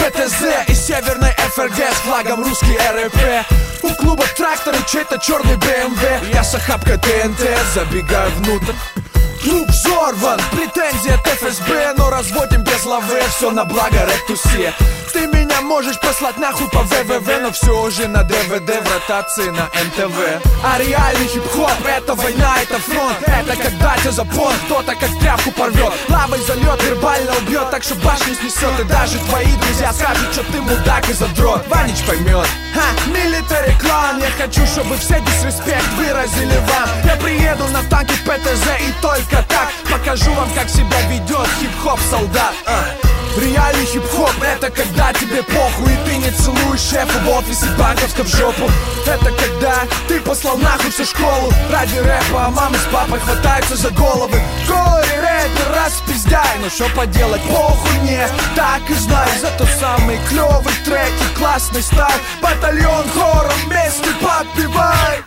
ПТЗ из северной ФРГ с флагом русский РП. У клуба трактор и чей-то черный БМВ. Я с охапкой ТНТ забегаю внутрь. Клуб взорван, претензии от ФСБ, но разводим без лавы, все на благо рэп-тусе. Ты меня можешь послать нахуй по ВВВ, но все уже на ДВД в ротации на НТВ. А реальный хип-хоп — это война, это фронт. Это когда тебя запон кто-то как тряпку порвет, лавой зальет, вербально убьет, так что башню снесет. И даже твои друзья скажут, что ты мудак и задрот. Ванич поймет. Милитари клан, я хочу, чтобы все дисреспект выразили вам. Я приеду на танке ПТЗ и только так покажу вам, как себя ведет хип-хоп солдат. Реальный хип-хоп — это когда тебе похуй и ты не целуешь шефа в офисе банковска в жопу. Это когда ты послал нахуй всю школу ради рэпа, а мамы с папой хватаются за головы. Горе рэпер, распиздай, но что поделать, похуй мне, так и знай. Зато самый клевый трек и классный стайл. Батальон хором вместе подпевай.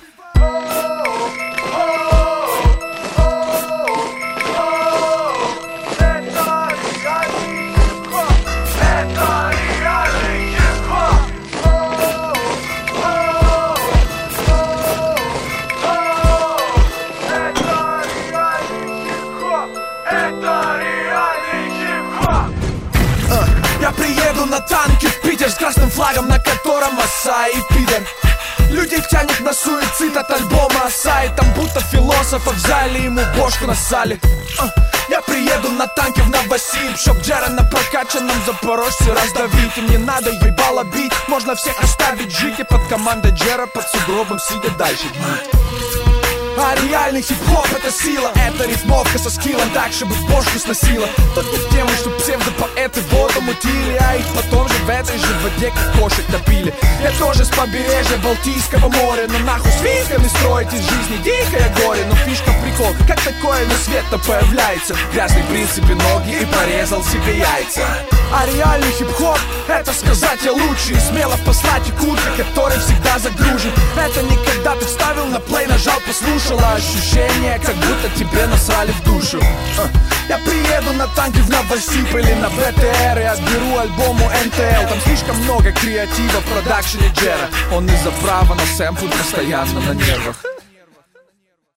Я приеду на танке в Питер с красным флагом, на котором оса и пидор. Людей тянет на суицид от альбома оса, и там будто философа взяли, ему бошку насали. Я приеду на танке в Новосиб, чтоб Джера на прокачанном запорожце раздавить. И мне надо ебало бить, можно всех оставить жить. И под командой Джера под сугробом сидя дальше гнить. А реальный хип-хоп — это сила, это рифмовка со скиллом, так, чтобы бошку сносила. Тут не в тему, что псевдопоэты воду мутили, а их потом же в этой же воде как кошек топили. Я тоже с побережья Балтийского моря, но нахуй с фишками строить из жизни дикое горе. Но фишка прикол, как такое на свет-то появляется. Грязный принц себе ноги и порезал себе яйца. А реальный хип-хоп — это сказать я лучше и смело послать и куртка, который всегда загружен. Это не когда ты вставил на плей, нажал, послушал, а ощущение, как будто тебе насрали в душу. Я приеду на танке в Новосиб или на БТР и отберу альбому НТЛ. Там слишком много креатива в продакшене Джера. Он из-за права на сэмпл постоянно на нервах.